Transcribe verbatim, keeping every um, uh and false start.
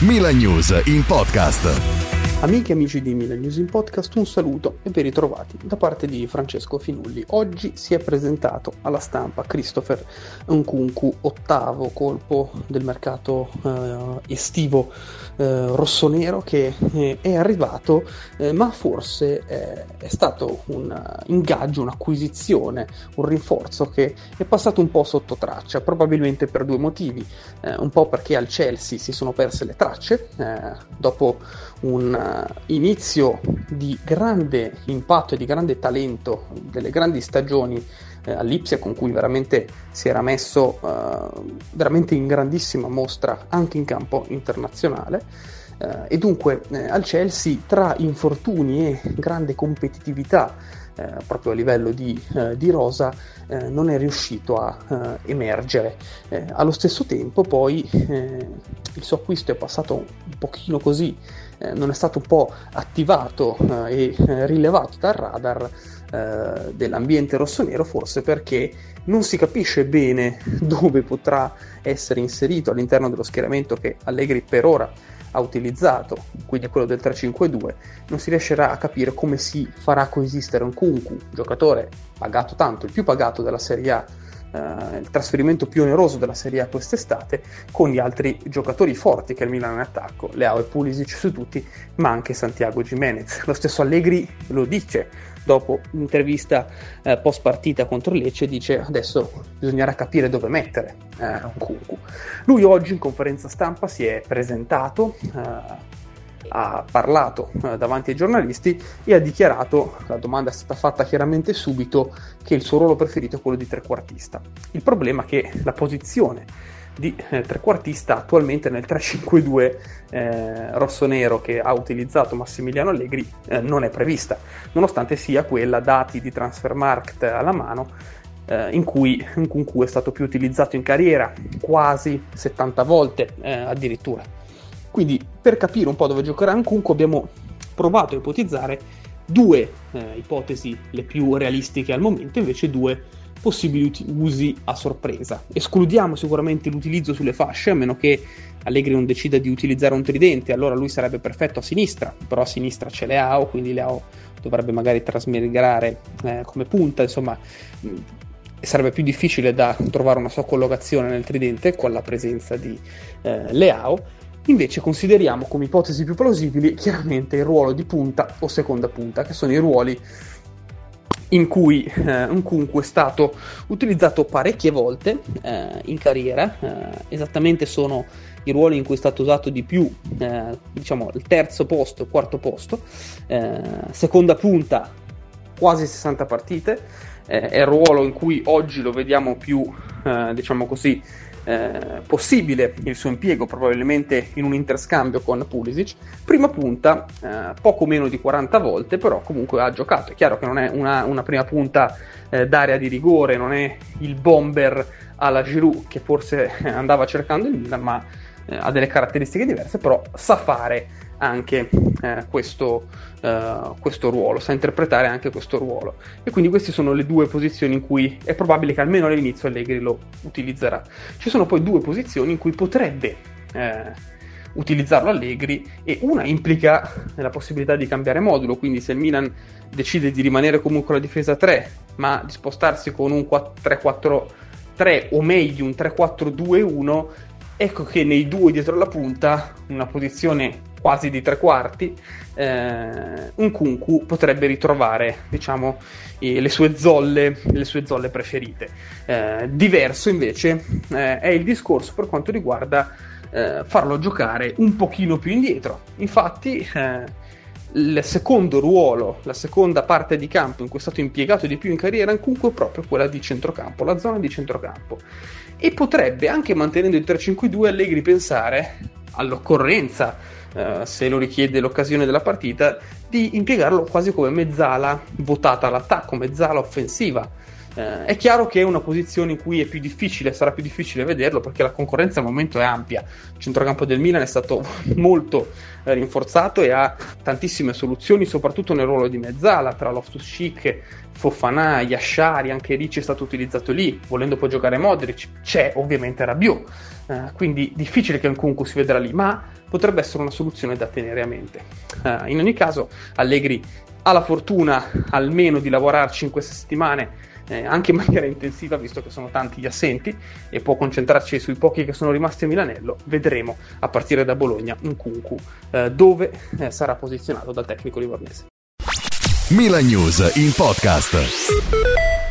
Milan News in podcast. Amiche e amici di Milan News in Podcast, un saluto e ben ritrovati da parte di Francesco Finulli. Oggi si è presentato alla stampa Christopher Nkunku, ottavo colpo del mercato eh, estivo eh, rossonero che eh, è arrivato, eh, ma forse eh, è stato un ingaggio, un'acquisizione, un rinforzo che è passato un po' sotto traccia, probabilmente per due motivi. Eh, un po' perché al Chelsea si sono perse le tracce eh, dopo un inizio di grande impatto e di grande talento, delle grandi stagioni eh, all'Ipsia, con cui veramente si era messo eh, veramente in grandissima mostra anche in campo internazionale, eh, e dunque eh, al Chelsea, tra infortuni e grande competitività Eh, proprio a livello di, eh, di rosa, eh, non è riuscito a eh, emergere. Eh, allo stesso tempo poi eh, il suo acquisto è passato un pochino così, eh, non è stato un po' attivato eh, e eh, rilevato dal radar eh, dell'ambiente rossonero, forse perché non si capisce bene dove potrà essere inserito all'interno dello schieramento che Allegri per ora ha utilizzato, quindi quello del tre cinque due. Non si riuscirà a capire come si farà coesistere Nkunku, giocatore pagato tanto, il più pagato della Serie A, eh, il trasferimento più oneroso della Serie A quest'estate, con gli altri giocatori forti che il Milan ha in attacco, Leao e Pulisic su tutti, ma anche Santiago Giménez. Lo stesso Allegri lo dice dopo l'intervista eh, post partita contro Lecce, dice adesso bisognerà capire dove mettere eh, Nkunku. Lui oggi in conferenza stampa si è presentato, eh, ha parlato eh, davanti ai giornalisti e ha dichiarato, la domanda è stata fatta chiaramente subito, che il suo ruolo preferito è quello di trequartista. Il problema è che la posizione di eh, trequartista attualmente nel tre cinque due eh, rossonero che ha utilizzato Massimiliano Allegri eh, non è prevista, nonostante sia quella, dati di Transfermarkt alla mano, eh, in cui Nkunku è stato più utilizzato in carriera, quasi settanta volte eh, addirittura. Quindi, per capire un po' dove giocherà Nkunku, abbiamo provato a ipotizzare due eh, ipotesi, le più realistiche al momento, invece due possibili usi a sorpresa. Escludiamo sicuramente l'utilizzo sulle fasce, a meno che Allegri non decida di utilizzare un tridente, allora lui sarebbe perfetto a sinistra, però a sinistra c'è Leao, quindi Leao dovrebbe magari trasmigrare eh, come punta, insomma mh, sarebbe più difficile da trovare una sua collocazione nel tridente con la presenza di eh, Leao. Invece consideriamo come ipotesi più plausibili chiaramente il ruolo di punta o seconda punta, che sono i ruoli in cui eh, Nkunku è stato utilizzato parecchie volte eh, in carriera. Eh, esattamente sono i ruoli in cui è stato usato di più, eh, diciamo il terzo posto, quarto posto, eh, seconda punta quasi sessanta partite, eh, è il ruolo in cui oggi lo vediamo più, eh, diciamo così, Eh, possibile il suo impiego, probabilmente in un interscambio con Pulisic. Prima punta eh, poco meno di quaranta volte, però comunque ha giocato. È chiaro che non è una, una prima punta eh, d'area di rigore, non è il bomber alla Giroud che forse andava cercando il Milan, ma eh, ha delle caratteristiche diverse, però sa fare anche eh, questo, uh, questo ruolo, sa interpretare anche questo ruolo, e quindi queste sono le due posizioni in cui è probabile che almeno all'inizio Allegri lo utilizzerà. Ci sono poi due posizioni in cui potrebbe eh, utilizzarlo Allegri, e una implica la possibilità di cambiare modulo, quindi se il Milan decide di rimanere comunque alla difesa tre, ma di spostarsi con un tre quattro tre o meglio un tre quattro due uno, ecco che nei due dietro la punta, una posizione quasi di tre quarti, eh, Nkunku potrebbe ritrovare, diciamo, eh, le sue zolle, le sue zolle preferite. Eh, diverso invece eh, è il discorso per quanto riguarda eh, farlo giocare un pochino più indietro. Infatti eh, il secondo ruolo, la seconda parte di campo in cui è stato impiegato di più in carriera Nkunku è proprio quella di centrocampo, la zona di centrocampo, e potrebbe, anche mantenendo il tre cinque due, Allegri pensare all'occorrenza, Uh, se lo richiede l'occasione della partita, di impiegarlo quasi come mezzala votata all'attacco, mezzala offensiva, Eh, è chiaro che è una posizione in cui è più difficile, sarà più difficile vederlo, perché la concorrenza al momento è ampia. Il centrocampo del Milan è stato molto eh, rinforzato e ha tantissime soluzioni, soprattutto nel ruolo di mezzala, tra Loftus-Cheek, Fofana, Yashari, anche Ricci è stato utilizzato lì, volendo poi giocare Modric, c'è ovviamente Rabiot, eh, quindi difficile che Nkunku si vedrà lì, ma potrebbe essere una soluzione da tenere a mente. Eh, in ogni caso Allegri ha la fortuna almeno di lavorarci in queste settimane, Eh, anche in maniera intensiva, visto che sono tanti gli assenti, e può concentrarci sui pochi che sono rimasti a Milanello. Vedremo a partire da Bologna Nkunku eh, dove eh, sarà posizionato dal tecnico livornese. Milan News in podcast.